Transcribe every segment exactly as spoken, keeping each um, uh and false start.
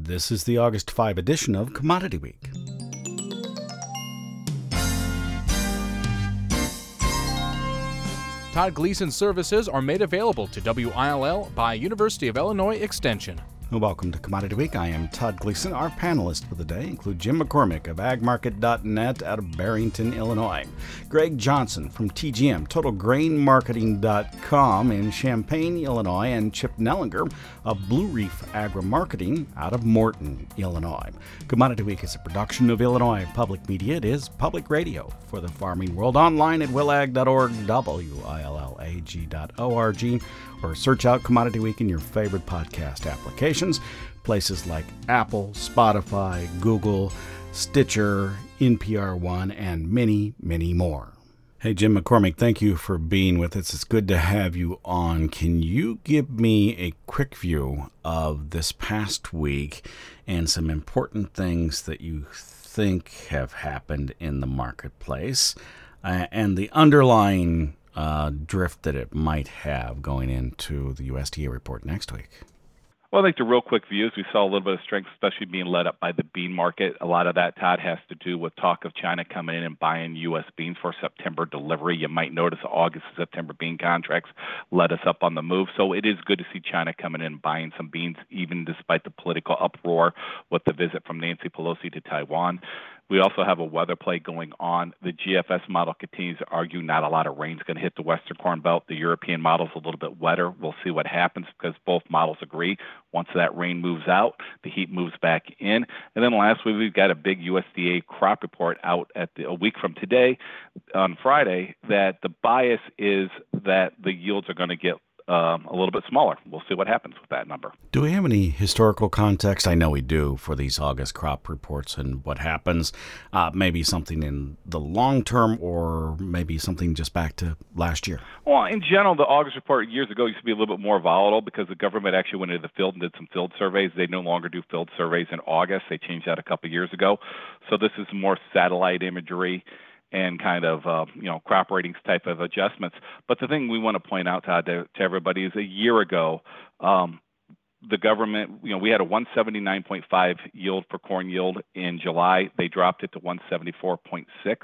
This is the August fifth edition of Commodity Week. Todd Gleason services are made available to W I L L by University of Illinois Extension. Welcome to Commodity Week. I am Todd Gleason. Our panelists for the day include Jim McCormick of ag market dot net out of Barrington, Illinois, Greg Johnson from T G M, total grain marketing dot com in Champaign, Illinois, and Chip Nellinger of Blue Reef Agri-Marketing out of Morton, Illinois. Commodity Week is a production of Illinois Public Media. It is public radio for the farming world. Online at willag dot org, W I L L A G dot org, or search out Commodity Week in your favorite podcast applications, places like Apple, Spotify, Google, Stitcher, N P R One, and many, many more. Hey, Jim McCormick, thank you for being with us. It's good to have you on. Can you give me a quick view of this past week and some important things that you think have happened in the marketplace uh, and the underlying Uh, drift that it might have going into the U S D A report next week? Well, I think the real quick view is we saw a little bit of strength, especially being led up by the bean market. A lot of that, Todd, has to do with talk of China coming in and buying U S beans for September delivery. You might notice August and September bean contracts led us up on the move. So it is good to see China coming in and buying some beans, even despite the political uproar with the visit from Nancy Pelosi to Taiwan. We also have a weather play going on. The G F S model continues to argue not a lot of rain is going to hit the Western Corn Belt. The European model is a little bit wetter. We'll see what happens because both models agree. Once that rain moves out, the heat moves back in. And then lastly, we've got a big U S D A crop report out at the, a week from today on Friday that the bias is that the yields are going to get Um, a little bit smaller. We'll see what happens with that number. Do we have any historical context? I know we do for these August crop reports and what happens. Uh, maybe something in the long term or maybe something just back to last year. Well, in general, the August report years ago used to be a little bit more volatile because the government actually went into the field and did some field surveys. They no longer do field surveys in August. They changed that a couple of years ago. So this is more satellite imagery and kind of, uh, you know, crop ratings type of adjustments. But the thing we want to point out, Todd, to, to everybody is a year ago, um, the government, you know, we had a one seventy-nine point five yield for corn yield in July. They dropped it to one seventy-four point six.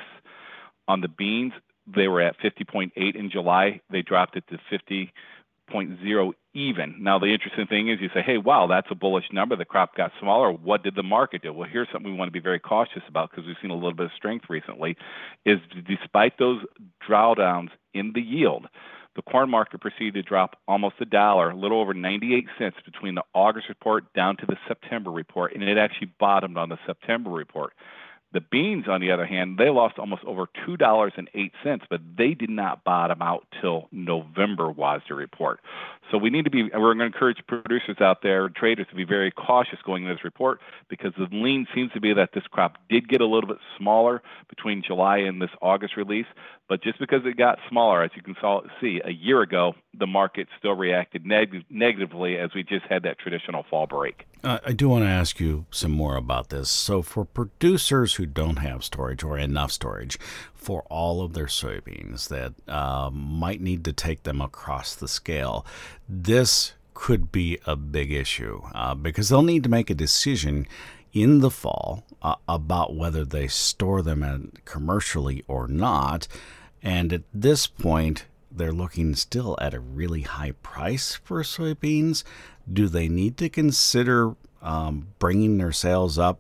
On the beans, they were at fifty point eight in July. They dropped it to fifty point zero even. Now, the interesting thing is you say, hey, wow, that's a bullish number. The crop got smaller. What did the market do? Well, here's something we want to be very cautious about because we've seen a little bit of strength recently, is despite those drawdowns in the yield, the corn market proceeded to drop almost a dollar, a little over ninety-eight cents between the August report down to the September report, and it actually bottomed on the September report. The beans, on the other hand, they lost almost over two dollars and eight cents, but they did not bottom out till November was the report. So we need to be, we're going to encourage producers out there, traders, to be very cautious going into this report because the lean seems to be that this crop did get a little bit smaller between July and this August release. But just because it got smaller, as you can see, a year ago, the market still reacted neg- negatively as we just had that traditional fall break. Uh, I do want to ask you some more about this. So for producers who don't have storage or enough storage for all of their soybeans that uh, might need to take them across the scale, this could be a big issue uh, because they'll need to make a decision in the fall uh, about whether they store them at, commercially or not. And at this point, they're looking still at a really high price for soybeans. Do they need to consider um, bringing their sales up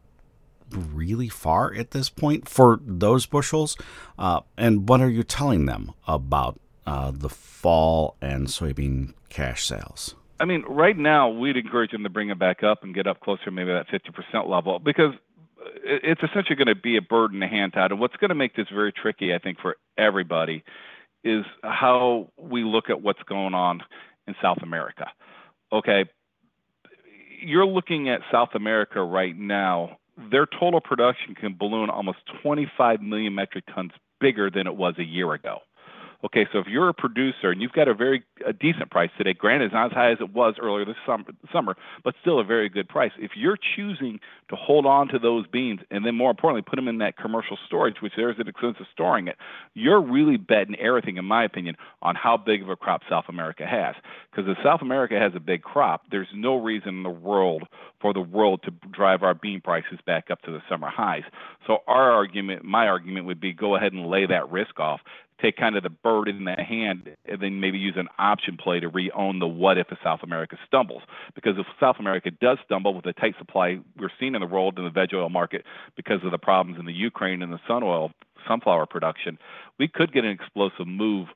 really far at this point for those bushels? Uh, and what are you telling them about uh, the fall and soybean cash sales? I mean, right now, we'd encourage them to bring it back up and get up closer to maybe that fifty percent level because it's essentially going to be a bird in the hand, Todd. And what's going to make this very tricky, I think, for everybody is how we look at what's going on in South America. Okay, you're looking at South America right now. Their total production can balloon almost twenty-five million metric tons bigger than it was a year ago. Okay, so if you're a producer and you've got a very a decent price today, granted it's not as high as it was earlier this summer, summer, but still a very good price. If you're choosing to hold on to those beans and then more importantly put them in that commercial storage, which there's an expense of storing it, you're really betting everything, in my opinion, on how big of a crop South America has. Because if South America has a big crop, there's no reason in the world for the world to drive our bean prices back up to the summer highs. So our argument, my argument would be go ahead and lay that risk off, take kind of the bird in the hand, and then maybe use an option play to re-own the what if South America stumbles. Because if South America does stumble with the tight supply we're seeing in the world in the veg oil market because of the problems in the Ukraine and the sun oil, sunflower production, we could get an explosive move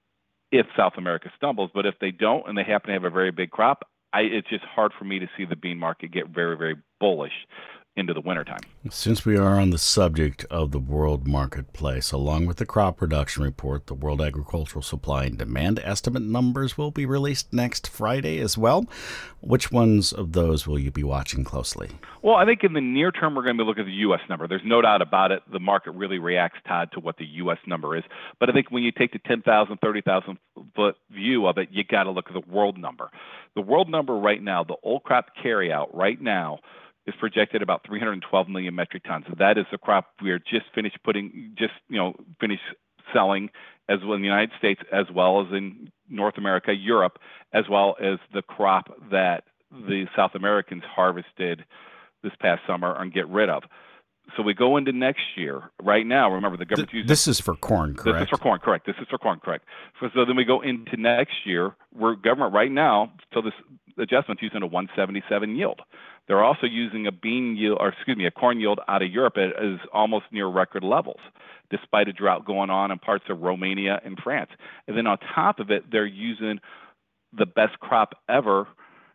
if South America stumbles. But if they don't and they happen to have a very big crop, I, it's just hard for me to see the bean market get very, very bullish into the wintertime. Since we are on the subject of the world marketplace, along with the crop production report, the World Agricultural Supply and Demand estimate numbers will be released next Friday as well. Which ones of those will you be watching closely? Well, I think in the near term, we're going to be looking at the U S number. There's no doubt about it. The market really reacts, Todd, to what the U S number is. But I think when you take the ten thousand, thirty thousand foot view of it, you got to look at the world number. The world number right now, the old crop carryout right now, is projected about three hundred twelve million metric tons. That is the crop we are just finished putting, just you know, finished selling, as well in the United States, as well as in North America, Europe, as well as the crop that the South Americans harvested this past summer and get rid of. So we go into next year. Right now, remember the government. Th- this is for corn, correct? This is for corn, correct. This is for corn, correct. So, so then we go into next year. We're government right now. So this adjustment's using a one seventy-seven yield. They're also using a bean yield, or excuse me, a corn yield out of Europe at is almost near record levels, despite a drought going on in parts of Romania and France. And then on top of it, they're using the best crop ever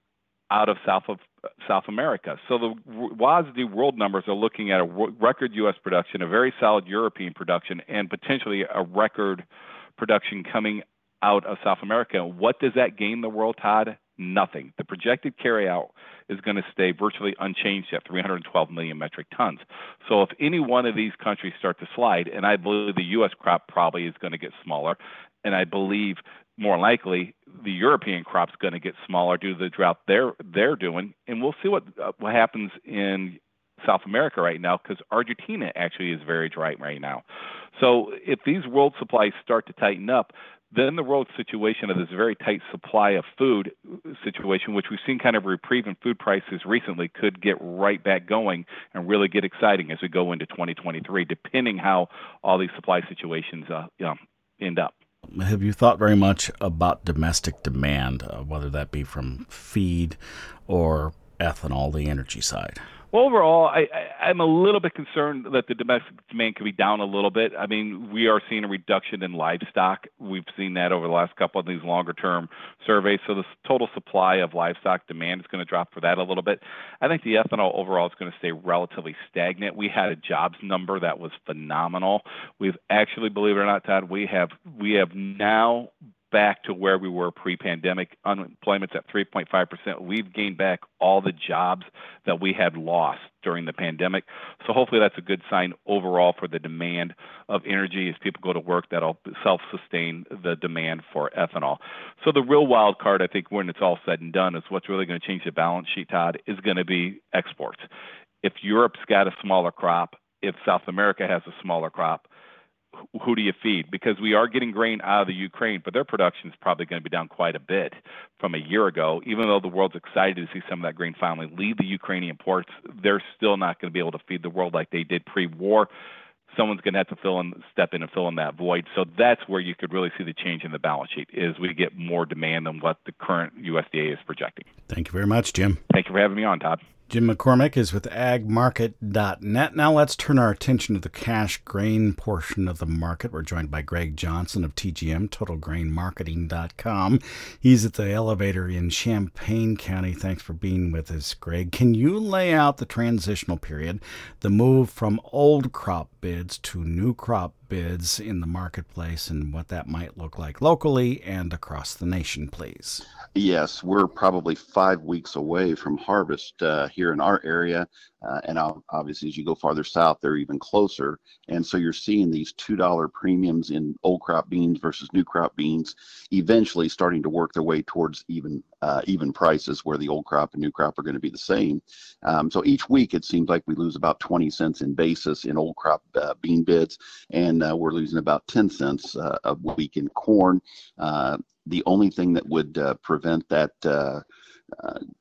out of South of South America. So the W A S D world numbers are looking at a record U S production, a very solid European production, and potentially a record production coming out of South America. What does that gain the world, Todd? Nothing. The projected carryout is going to stay virtually unchanged at three hundred twelve million metric tons. So if any one of these countries start to slide, and I believe the U S crop probably is going to get smaller, and I believe more likely the European crop's going to get smaller due to the drought they're they're doing, and we'll see what uh, what happens in South America right now, because Argentina actually is very dry right now. So if these world supplies start to tighten up, then the world situation of this very tight supply of food situation, which we've seen kind of reprieve in food prices recently, could get right back going and really get exciting as we go into twenty twenty-three, depending how all these supply situations uh, you know, end up. Have you thought very much about domestic demand, uh, whether that be from feed or ethanol, the energy side? Well, overall, I, I, I'm a little bit concerned that the domestic demand could be down a little bit. I mean, we are seeing a reduction in livestock. We've seen that over the last couple of these longer-term surveys. So the total supply of livestock demand is going to drop for that a little bit. I think the ethanol overall is going to stay relatively stagnant. We had a jobs number that was phenomenal. We've actually, believe it or not, Todd, we have we have now back to where we were pre-pandemic. Unemployment's at three point five percent. We've gained back all the jobs that we had lost during the pandemic. So hopefully that's a good sign overall for the demand of energy as people go to work. That'll self-sustain the demand for ethanol. So the real wild card, I think, when it's all said and done, is what's really going to change the balance sheet, Todd, is going to be exports. If Europe's got a smaller crop, if South America has a smaller crop, who do you feed? Because we are getting grain out of the Ukraine, but their production is probably going to be down quite a bit from a year ago. Even though the world's excited to see some of that grain finally leave the Ukrainian ports, they're still not going to be able to feed the world like they did pre-war. Someone's going to have to fill in, step in and fill in that void. So that's where you could really see the change in the balance sheet, is we get more demand than what the current U S D A is projecting. Thank you very much, Jim. Thank you for having me on, Todd. Jim McCormick is with ag market dot net. Now let's turn our attention to the cash grain portion of the market. We're joined by Greg Johnson of T G M, total grain marketing dot com. He's at the elevator in Champaign County. Thanks for being with us, Greg. Can you lay out the transitional period, the move from old crop bids to new crop bids in the marketplace, and what that might look like locally and across the nation, please? Yes, we're probably five weeks away from harvest uh, here in our area. Uh, and obviously, as you go farther south, they're even closer. And so you're seeing these two dollar premiums in old crop beans versus new crop beans eventually starting to work their way towards even uh, even prices where the old crop and new crop are going to be the same. Um, so each week, it seems like we lose about twenty cents in basis in old crop uh, bean bids, and uh, we're losing about ten cents uh, a week in corn. Uh, the only thing that would uh, prevent that uh, uh,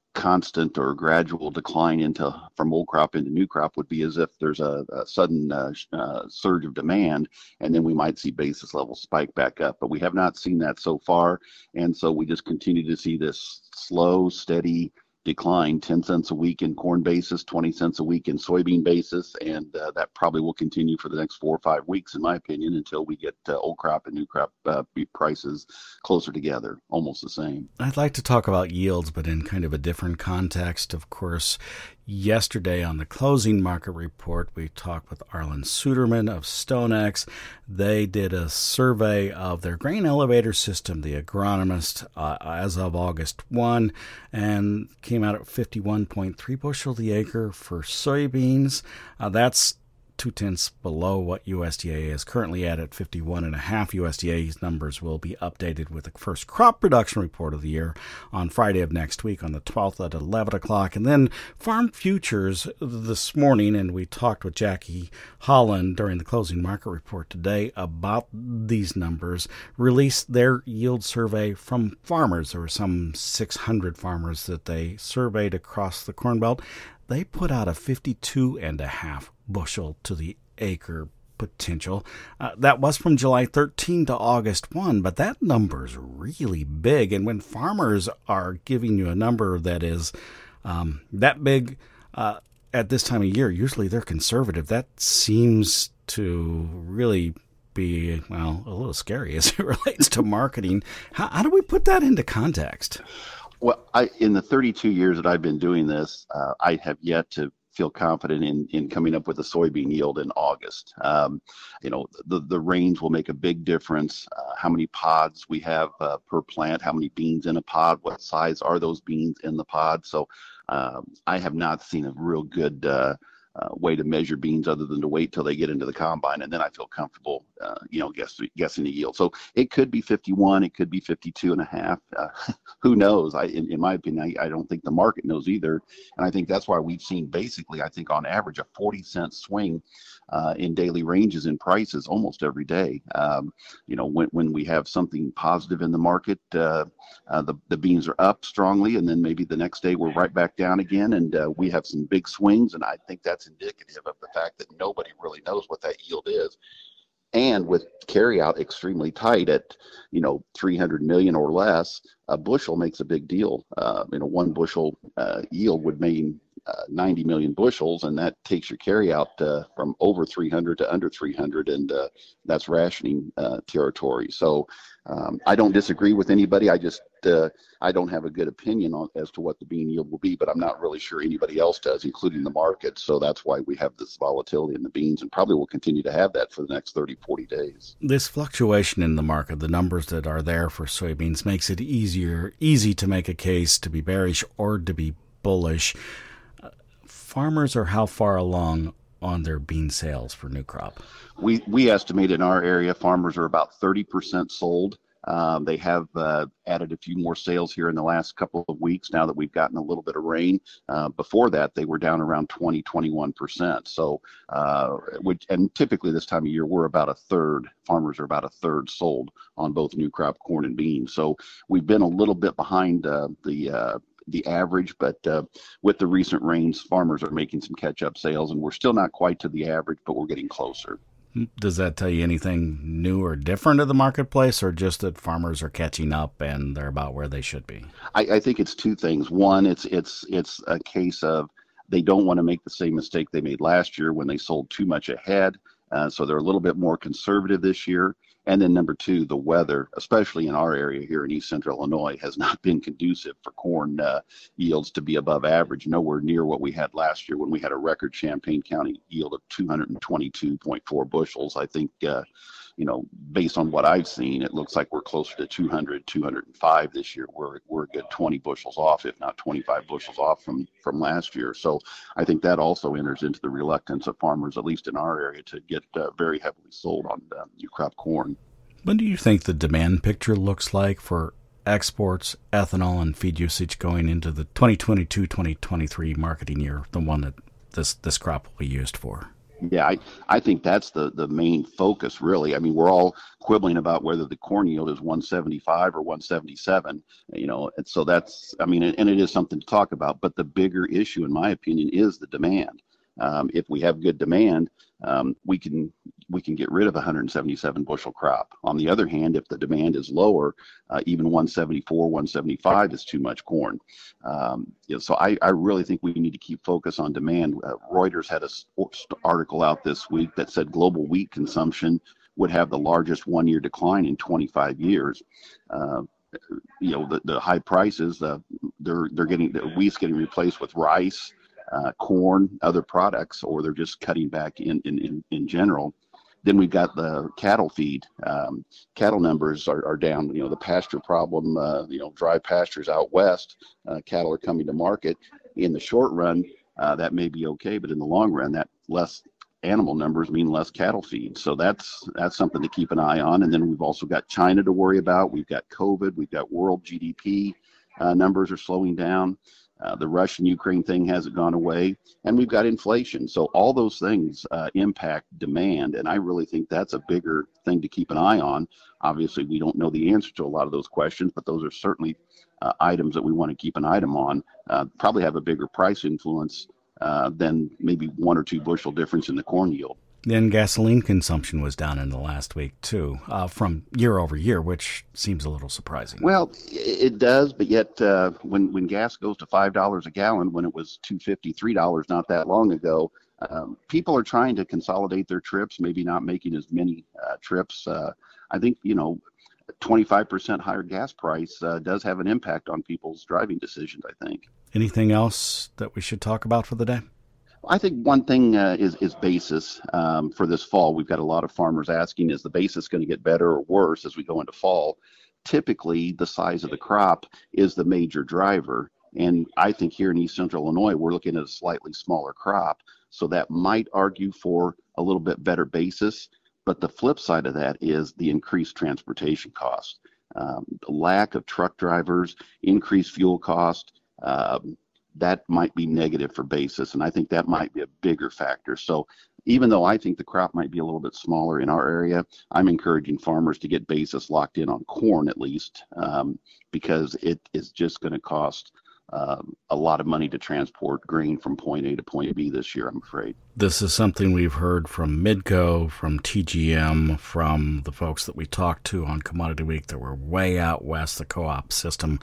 constant or gradual decline into from old crop into new crop would be as if there's a, a sudden uh, uh, surge of demand, and then we might see basis levels spike back up. But we have not seen that so far, and so we just continue to see this slow, steady decline, ten cents a week in corn basis, twenty cents a week in soybean basis, and uh, that probably will continue for the next four or five weeks, in my opinion, until we get uh, old crop and new crop uh, beef prices closer together, almost the same. I'd like to talk about yields, but in kind of a different context. Of course, yesterday on the closing market report, we talked with Arlen Suderman of StoneX. They did a survey of their grain elevator system, the agronomist, uh, as of August first, and came out at fifty-one point three bushel the acre for soybeans. Uh, that's two-tenths below what U S D A is currently at at fifty-one and a half. U S D A's numbers will be updated with the first crop production report of the year on Friday of next week on the twelfth at eleven o'clock. And then farm futures this morning, and we talked with Jackie Holland during the closing market report today about these numbers, released their yield survey from farmers. There were some six hundred farmers that they surveyed across the Corn Belt. They put out a fifty-two and a half bushel to the acre potential. Uh, that was from July thirteenth to August first, but that number's really big. And when farmers are giving you a number that is um, that big uh, at this time of year, usually they're conservative. That seems to really be, well, a little scary as it relates to marketing. How, how do we put that into context? Well, I, in the thirty-two years that I've been doing this, uh, I have yet to feel confident in, in coming up with a soybean yield in August. Um, you know, the, the range will make a big difference. Uh, how many pods we have uh, per plant, how many beans in a pod, what size are those beans in the pod. So um, I have not seen a real good uh, uh, way to measure beans other than to wait till they get into the combine. And then I feel comfortable, uh, you know, guess, guessing the yield. So it could be fifty-one, it could be fifty-two and a half. Uh, who knows? I, in, in my opinion, I, I don't think the market knows either. And I think that's why we've seen basically, I think on average, a forty cent swing uh, in daily ranges in prices almost every day. Um, you know, when, when we have something positive in the market, uh, uh, the, the beans are up strongly, and then maybe the next day we're right back down again, and uh, we have some big swings. And I think that's indicative of the fact that nobody really knows what that yield is. And with carryout extremely tight at, you know, three hundred million or less, a bushel makes a big deal. Uh, you know, one bushel uh, yield would mean uh, ninety million bushels, and that takes your carryout uh, from over three hundred to under three hundred, and uh, that's rationing uh, territory. So um, I don't disagree with anybody. I just uh, I don't have a good opinion on as to what the bean yield will be, but I'm not really sure anybody else does, including the market. So that's why we have this volatility in the beans, and probably will continue to have that for the next thirty, forty days. This fluctuation in the market, the numbers that are there for soybeans, makes it easier, easy to make a case to be bearish or to be bullish. Uh, farmers are how far along on their bean sales for new crop? We we estimate in our area farmers are about thirty percent sold. Um, they have uh, added a few more sales here in the last couple of weeks now that we've gotten a little bit of rain. Uh, before that, they were down around twenty, twenty-one percent. So, uh, which, and typically this time of year, we're about a third, farmers are about a third sold on both new crop corn and beans. So we've been a little bit behind uh, the uh, the average, but uh, with the recent rains, farmers are making some catch-up sales, and we're still not quite to the average, but we're getting closer. Does that tell you anything new or different of the marketplace, or just that farmers are catching up and they're about where they should be? I, I think it's two things. One, it's it's it's a case of they don't want to make the same mistake they made last year when they sold too much ahead. Uh, so they're a little bit more conservative this year. And then number two, the weather, especially in our area here in East Central Illinois, has not been conducive for corn uh, yields to be above average, nowhere near what we had last year when we had a record Champaign County yield of two hundred twenty-two point four bushels. I think, uh, you know, based on what I've seen, it looks like we're closer to two hundred, two hundred five this year. We're, we're a good twenty bushels off, if not twenty-five bushels off from, from last year. So I think that also enters into the reluctance of farmers, at least in our area, to get uh, very heavily sold on uh, new crop corn. What do you think the demand picture looks like for exports, ethanol, and feed usage going into the twenty twenty-two twenty twenty-three marketing year, the one that this, this crop will be used for? Yeah, I, I think that's the, the main focus, really. I mean, we're all quibbling about whether the corn yield is one seventy-five or one seventy-seven, you know, and so that's, I mean, and it is something to talk about. But the bigger issue, in my opinion, is the demand. Um, if we have good demand, um, we can we can get rid of a one hundred seventy-seven bushel crop. On the other hand, if the demand is lower, uh, even one seventy-four, one seventy-five is too much corn. Um, you know, so I, I really think we need to keep focus on demand. Uh, Reuters had an article out this week that said global wheat consumption would have the largest one-year decline in twenty-five years. Uh, you know, the, the high prices, uh, they're they're getting the wheat's getting replaced with rice, uh, corn, other products, or they're just cutting back in, in, in, in general. Then we've got the cattle feed. Um, cattle numbers are, are down. You know, the pasture problem, uh, you know, dry pastures out west, uh, cattle are coming to market. In the short run, uh, that may be okay, but in the long run, that less animal numbers mean less cattle feed. So that's that's something to keep an eye on. And then we've also got China to worry about. We've got COVID. We've got world G D P uh, numbers are slowing down. Uh, the Russian-Ukraine thing hasn't gone away, and we've got inflation. So all those things uh, impact demand, and I really think that's a bigger thing to keep an eye on. Obviously, we don't know the answer to a lot of those questions, but those are certainly uh, items that we want to keep an item on. Uh, probably have a bigger price influence uh, than maybe one or two bushel difference in the corn yield. Then gasoline consumption was down in the last week, too, uh, from year over year, which seems a little surprising. Well, it does, but yet uh, when, when gas goes to five dollars a gallon, when it was two dollars and fifty-three cents, three dollars not that long ago, um, people are trying to consolidate their trips, maybe not making as many uh, trips. Uh, I think, you know, twenty-five percent higher gas price uh, does have an impact on people's driving decisions, I think. Anything else that we should talk about for the day? I think one thing uh, is is basis um, for this fall. We've got a lot of farmers asking, is the basis going to get better or worse as we go into fall? Typically, the size of the crop is the major driver. And I think here in East Central Illinois, we're looking at a slightly smaller crop. So that might argue for a little bit better basis. But the flip side of that is the increased transportation cost. Um, the lack of truck drivers, increased fuel cost, um, that might be negative for basis, and I think that might be a bigger factor. So even though I think the crop might be a little bit smaller in our area, I'm encouraging farmers to get basis locked in on corn at least, um, because it is just going to cost um, a lot of money to transport grain from point A to point B this year, I'm afraid. This is something we've heard from Midco, from T G M, from the folks that we talked to on Commodity Week that were way out west, the co-op system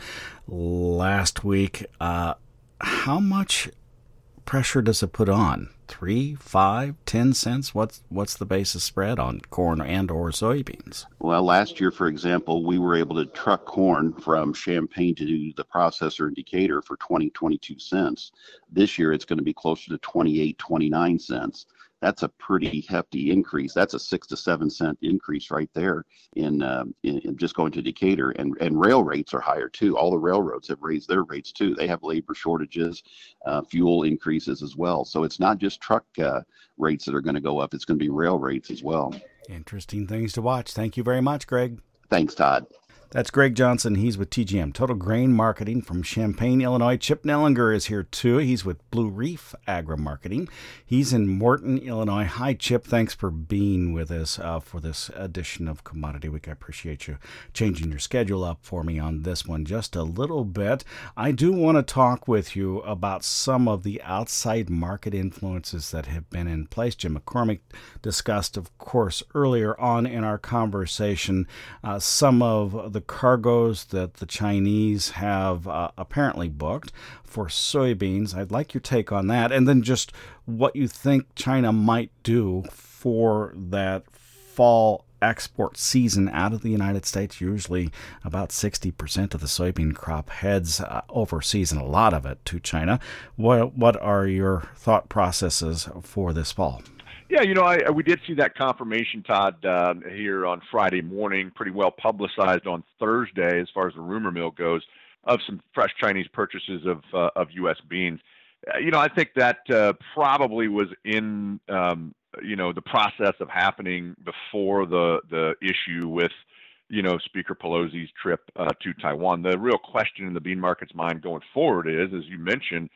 last week. Uh, How much pressure does it put on? Three, five, ten cents? What's what's the basis spread on corn and or soybeans? Well, last year, for example, we were able to truck corn from Champaign to the processor in Decatur for twenty, twenty-two cents. This year, it's going to be closer to twenty-eight, twenty-nine cents. That's a pretty hefty increase. That's a six to seven cent increase right there in, uh, in, in just going to Decatur. And, and rail rates are higher too. All the railroads have raised their rates too. They have labor shortages, uh, fuel increases as well. So it's not just truck uh, rates that are going to go up. It's going to be rail rates as well. Interesting things to watch. Thank you very much, Greg. Thanks, Todd. That's Greg Johnson. He's with T G M, Total Grain Marketing from Champaign, Illinois. Chip Nellinger is here, too. He's with Blue Reef Agri-Marketing. He's in Morton, Illinois. Hi, Chip. Thanks for being with us uh, for this edition of Commodity Week. I appreciate you changing your schedule up for me on this one just a little bit. I do want to talk with you about some of the outside market influences that have been in place. Jim McCormick discussed, of course, earlier on in our conversation, uh, some of the cargoes that the Chinese have uh, apparently booked for soybeans. I'd like your take on that, and then just what you think China might do for that fall export season out of the United States. Usually about sixty percent of the soybean crop heads uh, overseas, and a lot of it to China. What, what are your thought processes for this fall? Yeah, you know, I, we did see that confirmation, Todd, uh, here on Friday morning, pretty well publicized on Thursday as far as the rumor mill goes, of some fresh Chinese purchases of uh, of U S beans. Uh, you know, I think that uh, probably was in, um, you know, the process of happening before the, the issue with, you know, Speaker Pelosi's trip uh, to Taiwan. The real question in the bean market's mind going forward is, as you mentioned,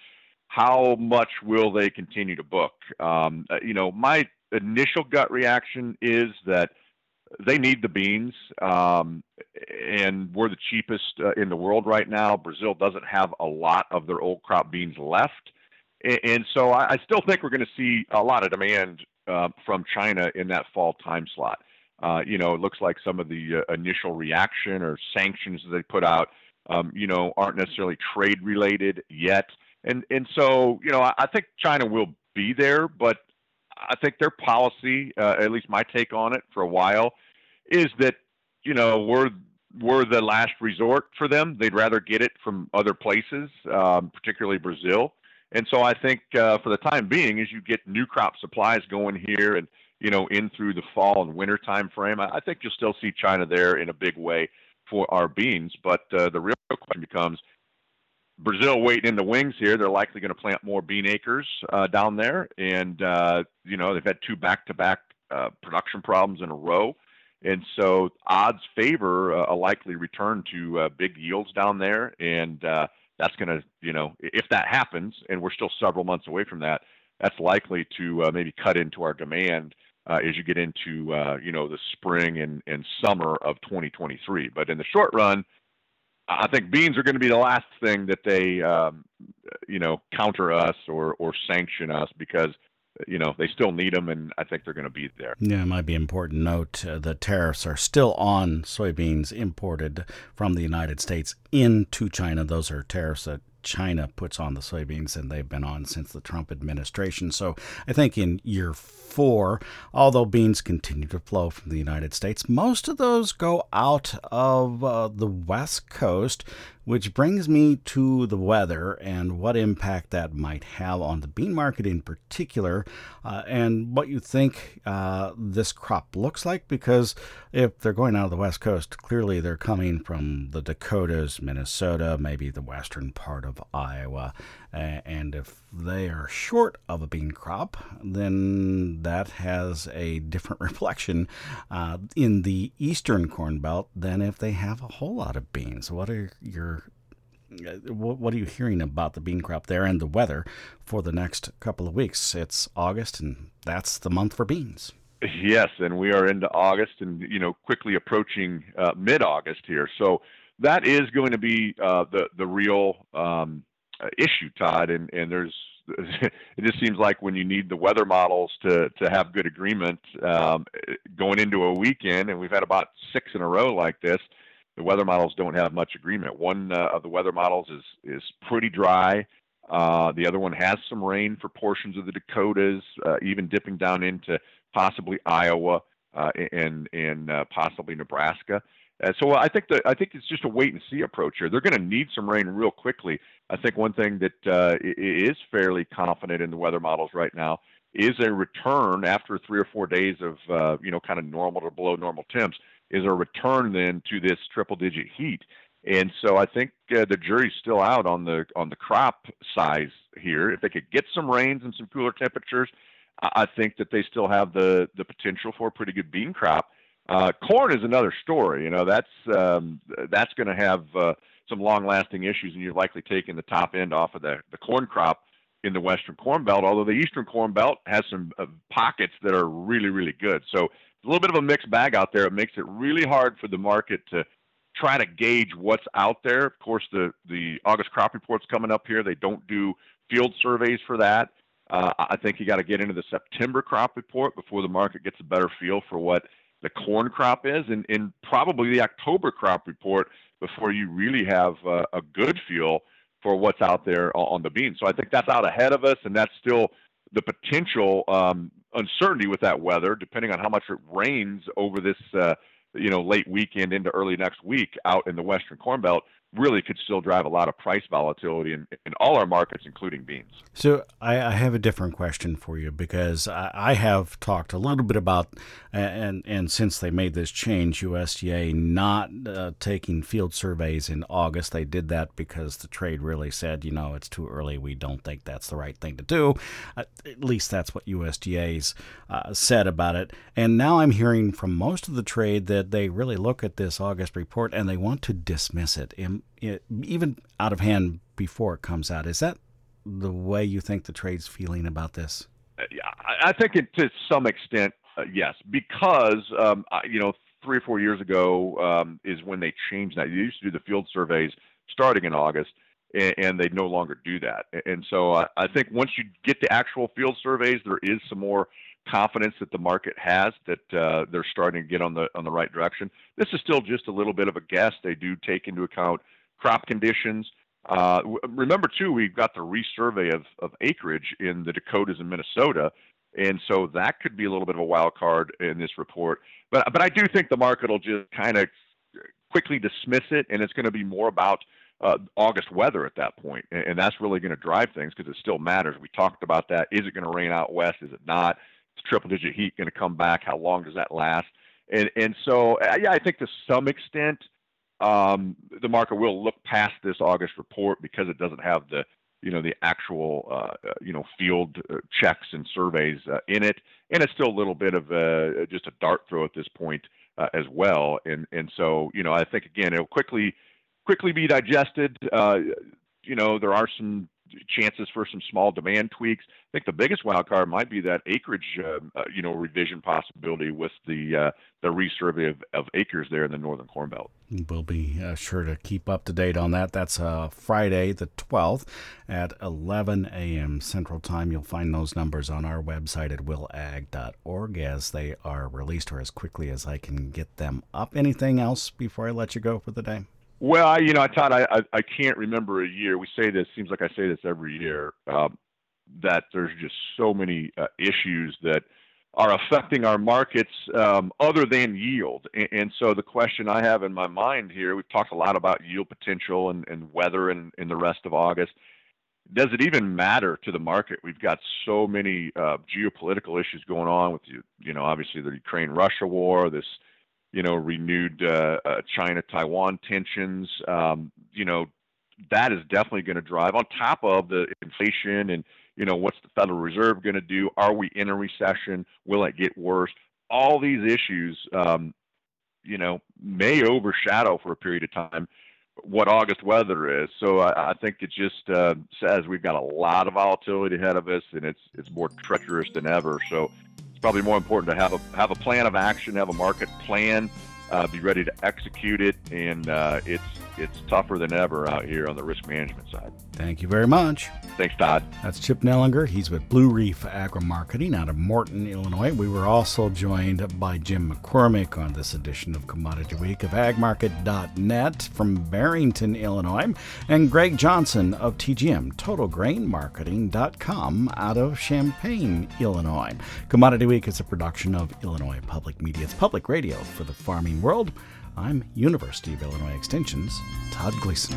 how much will they continue to book? Um, uh, you know, my initial gut reaction is that they need the beans, um, and we're the cheapest uh, in the world right now. Brazil doesn't have a lot of their old crop beans left, and, and so I, I still think we're going to see a lot of demand uh, from China in that fall time slot. Uh, you know, it looks like some of the uh, initial reaction or sanctions that they put out, um, you know, aren't necessarily trade related yet. And and so, you know, I, I think China will be there, but I think their policy, uh, at least my take on it for a while, is that, you know, we're, we're the last resort for them. They'd rather get it from other places, um, particularly Brazil. And so I think uh, for the time being, as you get new crop supplies going here and, you know, in through the fall and winter time frame, I, I think you'll still see China there in a big way for our beans. But uh, the real question becomes, Brazil waiting in the wings here. They're likely going to plant more bean acres uh, down there. And, uh, you know, they've had two back-to-back uh, production problems in a row. And so odds favor uh, a likely return to uh, big yields down there. And uh, that's going to, you know, if that happens, and we're still several months away from that, that's likely to uh, maybe cut into our demand uh, as you get into, uh, you know, the spring and, and summer of twenty twenty-three. But in the short run, I think beans are going to be the last thing that they, um, you know, counter us or, or sanction us because, you know, they still need them, and I think they're going to be there. Yeah, it might be important to note uh, the tariffs are still on soybeans imported from the United States into China. Those are tariffs that China puts on the soybeans, and they've been on since the Trump administration. So I think in year four, although beans continue to flow from the United States, most of those go out of uh, the West Coast, which brings me to the weather and what impact that might have on the bean market in particular, uh, and what you think uh, this crop looks like, because if they're going out of the West Coast, clearly they're coming from the Dakotas, Minnesota, maybe the western part of Iowa, and if they are short of a bean crop, then that has a different reflection uh, in the eastern Corn Belt than if they have a whole lot of beans. What are your what are you hearing about the bean crop there and the weather for the next couple of weeks? It's August, and that's the month for beans. Yes, and we are into August, and you know, quickly approaching uh, mid-August here. So that is going to be uh, the the real um, issue, Todd. And and there's it just seems like when you need the weather models to to have good agreement um, going into a weekend, and we've had about six in a row like this. The weather models don't have much agreement. One uh, of the weather models is is pretty dry. Uh, the other one has some rain for portions of the Dakotas, uh, even dipping down into possibly Iowa uh, and and uh, possibly Nebraska. Uh, so I think that I think it's just a wait and see approach here. They're going to need some rain real quickly. I think one thing that uh, is fairly confident in the weather models right now is a return after three or four days of uh, you know kind of normal or below normal temps. Is a return then to this triple-digit heat, and so I think uh, the jury's still out on the on the crop size here. If they could get some rains and some cooler temperatures, I think that they still have the the potential for a pretty good bean crop. Uh, corn is another story. You know, that's um, that's going to have uh, some long-lasting issues, and you're likely taking the top end off of the the corn crop in the Western Corn Belt. Although the Eastern Corn Belt has some uh, pockets that are really really good. So a little bit of a mixed bag out there. It makes it really hard for the market to try to gauge what's out there. Of course, the, the August crop report's coming up here. They don't do field surveys for that. Uh, I think you got to get into the September crop report before the market gets a better feel for what the corn crop is, and, and probably the October crop report before you really have uh, a good feel for what's out there on the beans. So I think that's out ahead of us, and that's still the potential um, uncertainty with that weather, depending on how much it rains over this, uh, you know, late weekend into early next week out in the Western Corn Belt, really could still drive a lot of price volatility in, in all our markets, including beans. So I, I have a different question for you, because I, I have talked a little bit about, and and since they made this change, U S D A not uh, taking field surveys in August. They did that because the trade really said, you know, it's too early. We don't think that's the right thing to do. Uh, at least that's what U S D A's uh, said about it. And now I'm hearing from most of the trade that they really look at this August report and they want to dismiss it. It, even out of hand before it comes out. Is that the way you think the trade's feeling about this? Yeah, I think it, to some extent, uh, yes, because um, I, you know, three or four years ago um, is when they changed that. You used to do the field surveys starting in August, and, and they no longer do that. And so I, I think once you get the actual field surveys, there is some more confidence that the market has that uh, they're starting to get on the on the right direction. This is still just a little bit of a guess. They do take into account crop conditions. Uh, remember, too, we've got the resurvey of, of acreage in the Dakotas and Minnesota, and so that could be a little bit of a wild card in this report. But but I do think the market will just kind of quickly dismiss it, and it's going to be more about uh, August weather at that point, and, and that's really going to drive things because it still matters. We talked about that. Is it going to rain out west? Is it not? Is triple-digit heat going to come back? How long does that last? And and so yeah, I think to some extent, Um, the market will look past this August report because it doesn't have the, you know, the actual, uh, you know, field uh, checks and surveys uh, in it, and it's still a little bit of a, just a dart throw at this point uh, as well. And and so, you know, I think again it'll quickly, quickly be digested. Uh, you know, there are some chances for some small demand tweaks. I think the biggest wild card might be that acreage, uh, uh, you know, revision possibility with the uh, the resurvey of, of acres there in the northern Corn Belt. We'll be uh, sure to keep up to date on that. That's uh, Friday the twelfth at eleven a.m. Central Time. You'll find those numbers on our website at will ag dot org as they are released, or as quickly as I can get them up. Anything else before I let you go for the day? Well, I, you know, I Todd, I, I I can't remember a year. We say this, seems like I say this every year, um, that there's just so many uh, issues that are affecting our markets um, other than yield. And, and so the question I have in my mind here, we've talked a lot about yield potential and, and weather in, in the rest of August. Does it even matter to the market? We've got so many uh, geopolitical issues going on with, you, you know, obviously the Ukraine-Russia war, this you know, renewed uh, uh, China-Taiwan tensions, um, you know, that is definitely going to drive on top of the inflation and, you know, what's the Federal Reserve going to do? Are we in a recession? Will it get worse? All these issues, um, you know, may overshadow for a period of time what August weather is. So I, I think it just uh, says we've got a lot of volatility ahead of us, and it's it's more treacherous than ever. So probably more important to have a have a plan of action, have a market plan, uh, be ready to execute it, and uh, it's it's tougher than ever out here on the risk management side. Thank you very much. Thanks, Todd. That's Chip Nellinger. He's with Blue Reef Agri-Marketing out of Morton, Illinois. We were also joined by Jim McCormick on this edition of Commodity Week of ag market dot net from Barrington, Illinois, and Greg Johnson of T G M, total grain marketing dot com out of Champaign, Illinois. Commodity Week is a production of Illinois Public Media's public radio for the farming world. I'm University of Illinois Extension's Todd Gleason.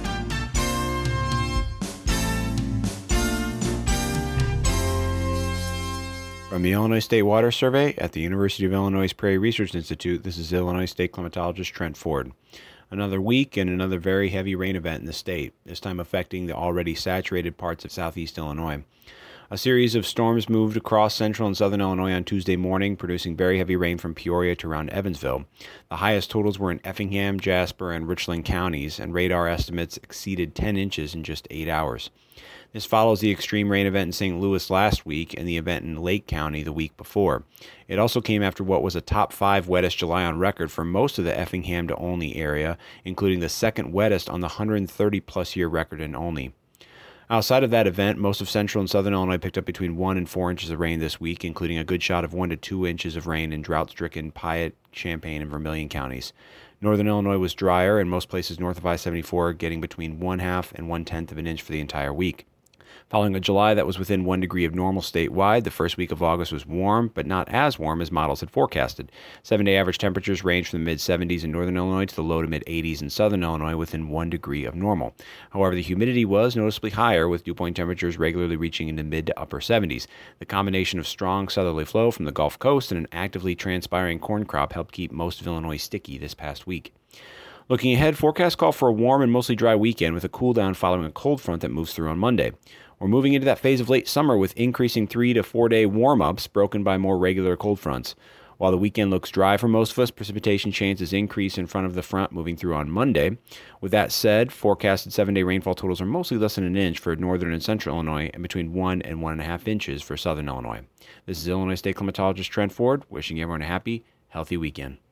From the Illinois State Water Survey at the University of Illinois Prairie Research Institute, this is Illinois State climatologist Trent Ford. Another week and another very heavy rain event in the state, this time affecting the already saturated parts of southeast Illinois. A series of storms moved across central and southern Illinois on Tuesday morning, producing very heavy rain from Peoria to around Evansville. The highest totals were in Effingham, Jasper, and Richland counties, and radar estimates exceeded ten inches in just eight hours. This follows the extreme rain event in Saint Louis last week and the event in Lake County the week before. It also came after what was a top five wettest July on record for most of the Effingham to Olney area, including the second wettest on the one hundred thirty plus year record in Olney. Outside of that event, most of central and southern Illinois picked up between one and four inches of rain this week, including a good shot of one to two inches of rain in drought-stricken Piatt, Champaign, and Vermilion counties. Northern Illinois was drier, and most places north of I seventy-four getting between one half and one-tenth of an inch for the entire week. Following a July that was within one degree of normal statewide, the first week of August was warm, but not as warm as models had forecasted. Seven-day average temperatures ranged from the mid-seventies in northern Illinois to the low to mid-eighties in southern Illinois within one degree of normal. However, the humidity was noticeably higher, with dew point temperatures regularly reaching into mid to upper seventies. The combination of strong southerly flow from the Gulf Coast and an actively transpiring corn crop helped keep most of Illinois sticky this past week. Looking ahead, forecasts call for a warm and mostly dry weekend with a cool down following a cold front that moves through on Monday. We're moving into that phase of late summer with increasing three to four day warm-ups broken by more regular cold fronts. While the weekend looks dry for most of us, precipitation chances increase in front of the front moving through on Monday. With that said, forecasted seven-day rainfall totals are mostly less than an inch for northern and central Illinois and between one and one and a half inches for southern Illinois. This is Illinois State climatologist Trent Ford, wishing everyone a happy, healthy weekend.